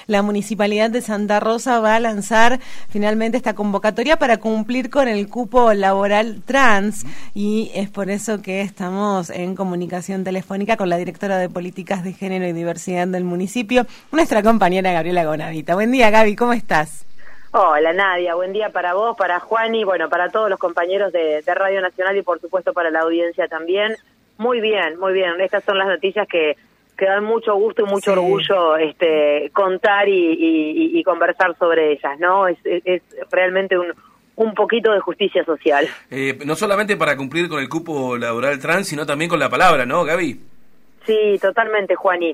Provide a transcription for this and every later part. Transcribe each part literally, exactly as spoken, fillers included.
la Municipalidad de Santa Rosa va a lanzar finalmente esta convocatoria para cumplir con el cupo laboral trans, y es por eso que estamos en comunicación telefónica con la directora de Políticas de Género y Diversidad del municipio, nuestra compañera Gabriela Gonavita. Buen día, Gaby, ¿cómo estás? Hola, Nadia, buen día para vos, para Juan y bueno, para todos los compañeros de, de Radio Nacional y por supuesto para la audiencia también. Muy bien, muy bien, estas son las noticias que, que dan mucho gusto y mucho sí. orgullo este, contar y, y, y conversar sobre ellas, ¿no? Es, es, es realmente un, un poquito de justicia social. Eh, no solamente para cumplir con el cupo laboral trans, sino también con la palabra, ¿no, Gaby? Sí, totalmente, Juani.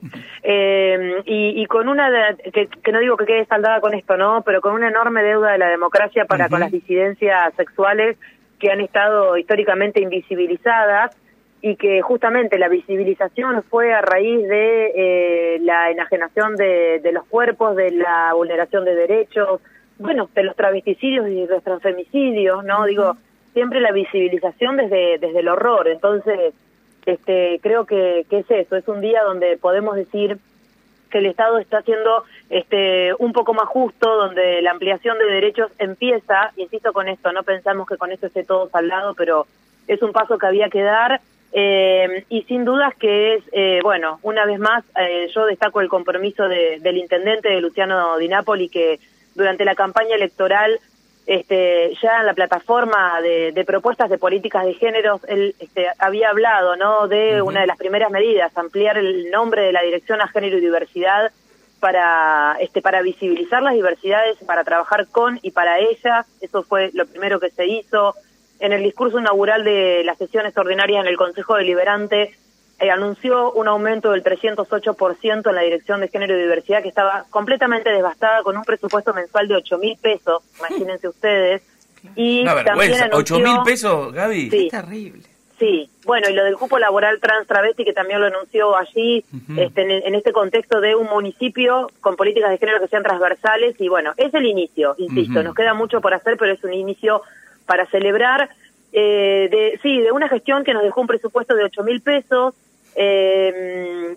Eh, y, y con una, de, que, que no digo que quede saldada con esto, ¿no? Pero con una enorme deuda de la democracia para uh-huh. con las disidencias sexuales que han estado históricamente invisibilizadas y que justamente la visibilización fue a raíz de eh, la enajenación de, de los cuerpos, de la vulneración de derechos, bueno, de los travesticidios y los transfemicidios, ¿no? Uh-huh. Digo, siempre la visibilización desde, desde el horror, entonces... Este, creo que, que es eso, es un día donde podemos decir que el Estado está haciendo este, un poco más justo, donde la ampliación de derechos empieza, insisto con esto, no pensamos que con esto esté todo saldado, pero es un paso que había que dar, eh, y sin dudas que es, eh, bueno, una vez más, eh, yo destaco el compromiso de, del intendente, de Luciano Di Napoli, que durante la campaña electoral Este, ya en la plataforma de, de propuestas de políticas de géneros, él este, había hablado, ¿no?, de uh-huh. una de las primeras medidas, ampliar el nombre de la Dirección a Género y Diversidad para, este, para visibilizar las diversidades, para trabajar con y para ellas. Eso fue lo primero que se hizo. En el discurso inaugural de las sesiones ordinarias en el Consejo Deliberante, Eh, anunció un aumento del trescientos ocho por ciento en la Dirección de Género y Diversidad, que estaba completamente devastada, con un presupuesto mensual de ocho mil pesos, imagínense ustedes. Y Una vergüenza, anunció, ¿ocho mil pesos, Gaby? Sí, es terrible. Sí, bueno, y lo del cupo laboral trans travesti, que también lo anunció allí, uh-huh. este, en, en este contexto de un municipio con políticas de género que sean transversales, y bueno, es el inicio, insisto, uh-huh. nos queda mucho por hacer, pero es un inicio para celebrar, eh, de sí, de una gestión que nos dejó un presupuesto de ocho mil pesos, Eh,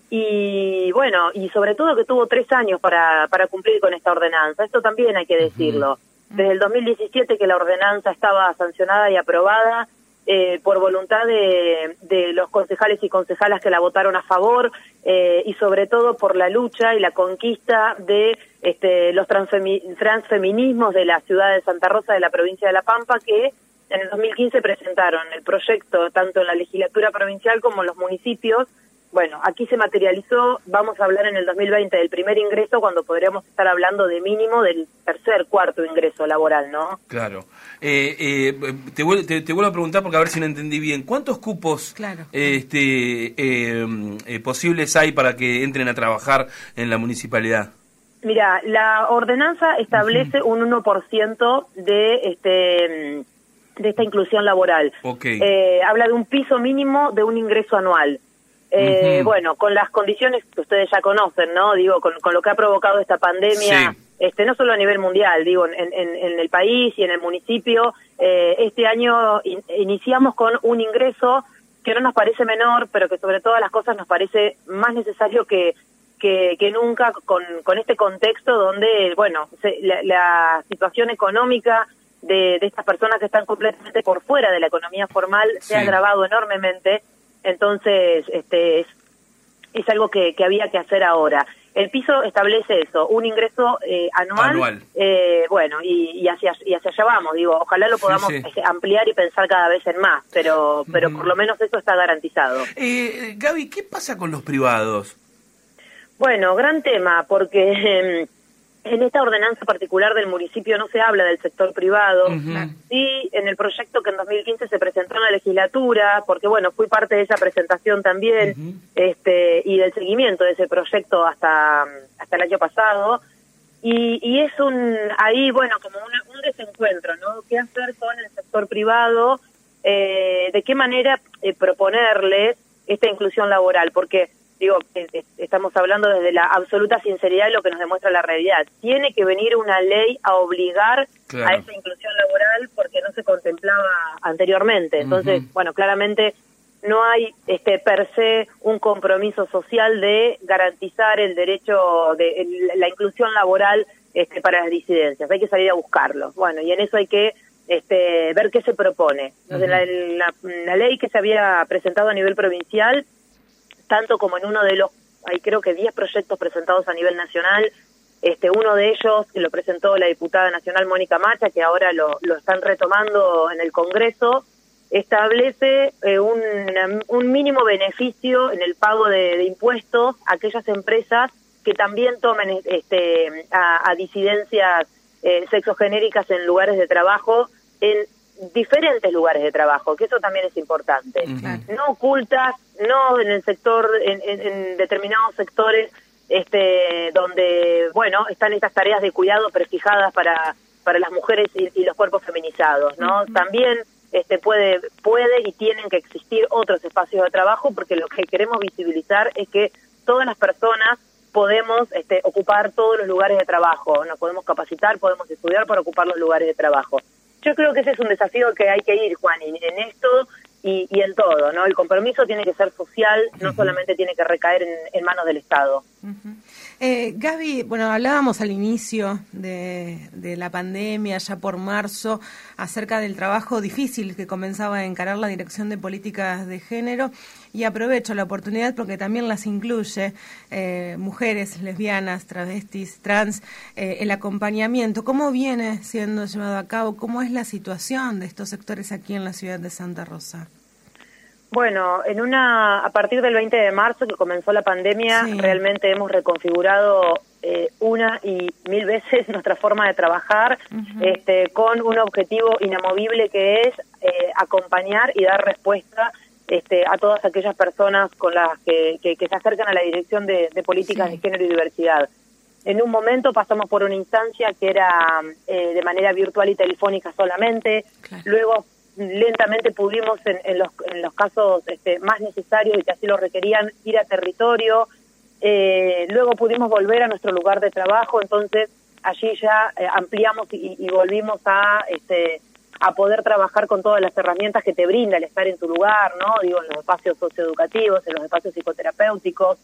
y bueno, y sobre todo que tuvo tres años para, para cumplir con esta ordenanza. Esto también hay que decirlo. Uh-huh. Desde el dos mil diecisiete que la ordenanza estaba sancionada y aprobada eh, por voluntad de, de los concejales y concejalas que la votaron a favor, eh, y sobre todo por la lucha y la conquista de este, los transfemi- transfeminismos de la ciudad de Santa Rosa, de la provincia de La Pampa, que en el dos mil quince presentaron el proyecto tanto en la legislatura provincial como en los municipios. Bueno, aquí se materializó, vamos a hablar en el dos mil veinte del primer ingreso, cuando podríamos estar hablando de mínimo del tercer, cuarto ingreso laboral, ¿no? Claro. Eh, eh, te, vuel- te, te vuelvo a preguntar porque a ver si no entendí bien. ¿Cuántos cupos claro. este, eh, eh, posibles hay para que entren a trabajar en la municipalidad? Mira, la ordenanza establece uh-huh. un uno por ciento de este... de esta inclusión laboral. Okay. Eh, habla de un piso mínimo de un ingreso anual. Eh, uh-huh. Bueno, con las condiciones que ustedes ya conocen, ¿no? Digo, con, con lo que ha provocado esta pandemia, sí. este no solo a nivel mundial, digo, en, en, en el país y en el municipio, eh, este año in, iniciamos con un ingreso que no nos parece menor, pero que sobre todas las cosas nos parece más necesario que que, que nunca con, con este contexto donde, bueno, se, la, la situación económica De, de estas personas que están completamente por fuera de la economía formal se sí. ha agravado enormemente, entonces este es, es algo que, que había que hacer ahora. El piso establece eso, un ingreso eh, anual, anual. Eh, bueno, y, y, hacia, y hacia allá vamos, digo, ojalá lo podamos sí, sí. ampliar y pensar cada vez en más, pero, pero mm. por lo menos eso está garantizado. Eh, Gaby, ¿qué pasa con los privados? Bueno, gran tema, porque... Eh, en esta ordenanza particular del municipio no se habla del sector privado, uh-huh. sí en el proyecto que en dos mil quince se presentó en la legislatura, porque bueno, fui parte de esa presentación también, uh-huh. este y del seguimiento de ese proyecto hasta hasta el año pasado, y, y es un ahí, bueno, como una, un desencuentro, ¿no? ¿Qué hacer con el sector privado? Eh, ¿De qué manera eh, proponerles esta inclusión laboral? Porque digo, estamos hablando desde la absoluta sinceridad de lo que nos demuestra la realidad. Tiene que venir una ley a obligar claro. a esa inclusión laboral porque no se contemplaba anteriormente. Entonces, uh-huh. bueno, claramente no hay este per se un compromiso social de garantizar el derecho de el, la inclusión laboral este, para las disidencias. Hay que salir a buscarlo. Bueno, y en eso hay que este, ver qué se propone. Entonces, uh-huh. la, la, la ley que se había presentado a nivel provincial, tanto como en uno de los, hay creo que diez proyectos presentados a nivel nacional, este uno de ellos que lo presentó la diputada nacional Mónica Macha, que ahora lo, lo están retomando en el Congreso, establece eh, un, un mínimo beneficio en el pago de, de impuestos a aquellas empresas que también tomen este, a, a disidencias eh, sexogenéricas en lugares de trabajo, en diferentes lugares de trabajo, que eso también es importante. Uh-huh. No ocultas, no en el sector, en, en, en determinados sectores este donde, bueno, están estas tareas de cuidado prefijadas para, para las mujeres y, y los cuerpos feminizados, ¿no? Uh-huh. También este puede puede y tienen que existir otros espacios de trabajo, porque lo que queremos visibilizar es que todas las personas podemos este, ocupar todos los lugares de trabajo, nos podemos capacitar, podemos estudiar para ocupar los lugares de trabajo. Yo creo que ese es un desafío que hay que ir, Juan, en, en esto y, y en todo, ¿no? El compromiso tiene que ser social, no uh-huh. solamente tiene que recaer en, en manos del Estado. Uh-huh. Eh, Gaby, bueno, hablábamos al inicio de, de la pandemia, ya por marzo, acerca del trabajo difícil que comenzaba a encarar la Dirección de Políticas de Género, y aprovecho la oportunidad porque también las incluye eh, mujeres, lesbianas, travestis, trans, eh, el acompañamiento. ¿Cómo viene siendo llevado a cabo? ¿Cómo es la situación de estos sectores aquí en la ciudad de Santa Rosa? Bueno, en una a partir del veinte de marzo que comenzó la pandemia, sí. realmente hemos reconfigurado eh, una y mil veces nuestra forma de trabajar, uh-huh. este, con un objetivo inamovible que es eh, acompañar y dar respuesta este, a todas aquellas personas con las que, que, que se acercan a la Dirección de, de Políticas sí. de Género y Diversidad. En un momento pasamos por una instancia que era eh, de manera virtual y telefónica solamente, claro. luego lentamente pudimos en, en los en los casos este, más necesarios y que así lo requerían ir a territorio, eh, luego pudimos volver a nuestro lugar de trabajo, entonces allí ya eh, ampliamos y, y volvimos a este a poder trabajar con todas las herramientas que te brinda el estar en tu lugar, ¿no? Digo, en los espacios socioeducativos, en los espacios psicoterapéuticos.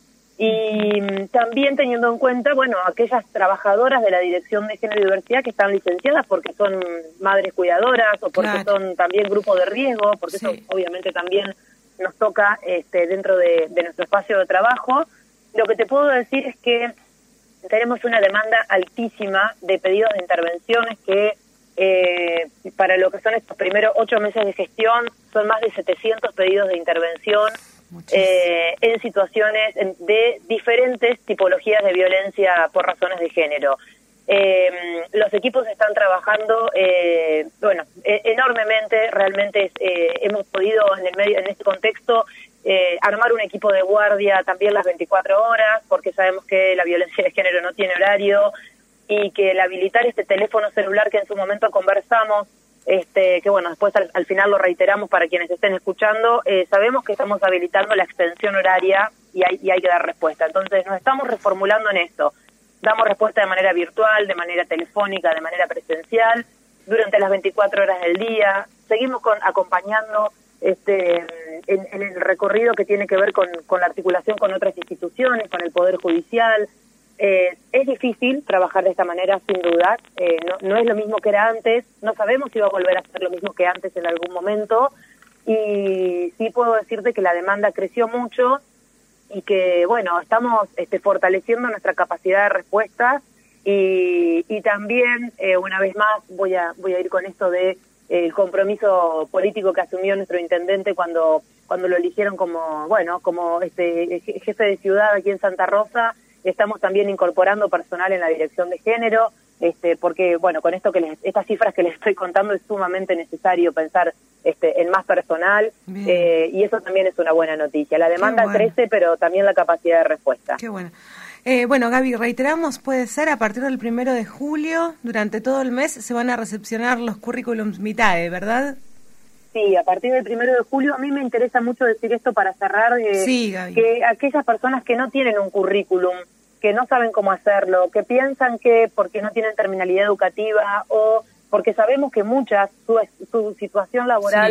Y también teniendo en cuenta, bueno, aquellas trabajadoras de la Dirección de Género y Diversidad que están licenciadas porque son madres cuidadoras o porque claro. son también grupo de riesgo, porque sí. eso obviamente también nos toca este, dentro de, de nuestro espacio de trabajo. Lo que te puedo decir es que tenemos una demanda altísima de pedidos de intervenciones que eh, para lo que son estos primeros ocho meses de gestión son más de setecientos pedidos de intervención. Eh, en situaciones de diferentes tipologías de violencia por razones de género. Eh, los equipos están trabajando, eh, bueno, eh, enormemente, realmente eh, hemos podido en el medio, en este contexto, eh, armar un equipo de guardia también las veinticuatro horas, porque sabemos que la violencia de género no tiene horario, y que el habilitar este teléfono celular que en su momento conversamos, Este, que bueno, después al, al final lo reiteramos para quienes estén escuchando, eh, sabemos que estamos habilitando la extensión horaria y hay, y hay que dar respuesta. Entonces nos estamos reformulando en esto. Damos respuesta de manera virtual, de manera telefónica, de manera presencial, durante las veinticuatro horas del día. Seguimos con, acompañando este, en, en el recorrido que tiene que ver con, con la articulación con otras instituciones, con el Poder Judicial. Eh, es difícil trabajar de esta manera, sin duda, eh, no, no es lo mismo que era antes, no sabemos si va a volver a ser lo mismo que antes en algún momento, y sí puedo decirte que la demanda creció mucho y que, bueno, estamos este, fortaleciendo nuestra capacidad de respuesta y, y también, eh, una vez más, voy a voy a ir con esto de eh, el compromiso político que asumió nuestro intendente cuando cuando lo eligieron como, bueno, como este jefe de ciudad aquí en Santa Rosa. Estamos también incorporando personal en la Dirección de Género, este, porque, bueno, con esto que les, estas cifras que les estoy contando es sumamente necesario pensar este, en más personal, eh, y eso también es una buena noticia. La demanda bueno. crece, pero también la capacidad de respuesta. Qué bueno. Eh, bueno, Gaby, reiteramos, puede ser a partir del primero de julio, durante todo el mes, se van a recepcionar los currículums vitae, ¿verdad? Sí, a partir del primero de julio. A mí me interesa mucho decir esto para cerrar, eh, sí, Gaby. Que aquellas personas que no tienen un currículum, que no saben cómo hacerlo, que piensan que porque no tienen terminalidad educativa o porque sabemos que muchas, su, su situación laboral sí.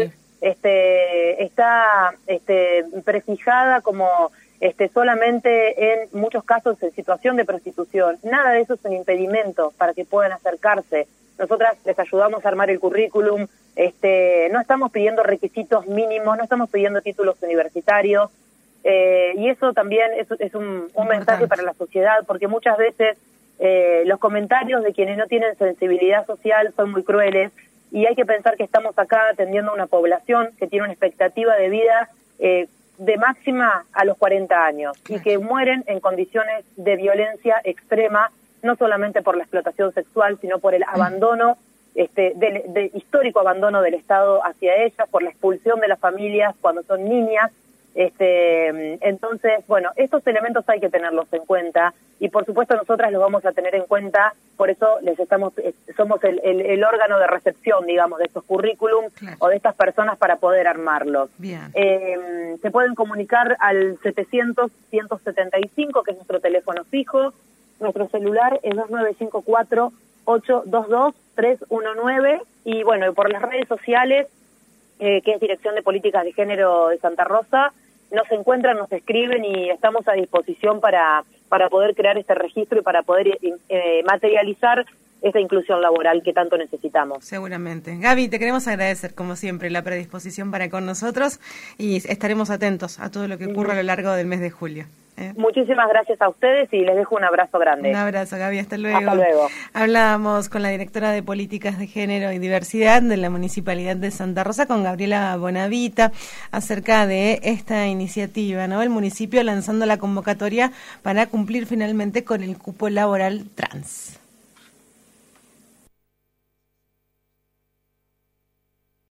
este, está este, prefijada como este, solamente en muchos casos en situación de prostitución. Nada de eso es un impedimento para que puedan acercarse. Nosotras les ayudamos a armar el currículum, este, no estamos pidiendo requisitos mínimos, no estamos pidiendo títulos universitarios, eh, y eso también es, es un, un mensaje para la sociedad, porque muchas veces eh, los comentarios de quienes no tienen sensibilidad social son muy crueles, y hay que pensar que estamos acá atendiendo a una población que tiene una expectativa de vida eh, de máxima a los cuarenta años, y que mueren en condiciones de violencia extrema, no solamente por la explotación sexual, sino por el abandono, este, del, de histórico abandono del Estado hacia ellas, por la expulsión de las familias cuando son niñas. Este, entonces, bueno, estos elementos hay que tenerlos en cuenta, y por supuesto nosotras los vamos a tener en cuenta, por eso les estamos, somos el, el, el órgano de recepción, digamos, de estos currículum, claro, o de estas personas para poder armarlos. Bien. Eh, se pueden comunicar al setecientos, ciento setenta y cinco, que es nuestro teléfono fijo. Nuestro celular es dos nueve cinco cuatro, ocho dos dos, tres uno nueve, y bueno, y por las redes sociales, eh, que es Dirección de Políticas de Género de Santa Rosa, nos encuentran, nos escriben, y estamos a disposición para, para poder crear este registro y para poder eh, materializar esta inclusión laboral que tanto necesitamos. Seguramente. Gaby, te queremos agradecer, como siempre, la predisposición para con nosotros, y estaremos atentos a todo lo que ocurra a lo largo del mes de julio. ¿Eh? Muchísimas gracias a ustedes y les dejo un abrazo grande. Un abrazo, Gaby, hasta luego. Hasta luego. Hablábamos con la directora de Políticas de Género y Diversidad de la Municipalidad de Santa Rosa, con Gabriela Bonavita, acerca de esta iniciativa, ¿no? El municipio lanzando la convocatoria para cumplir finalmente con el cupo laboral trans.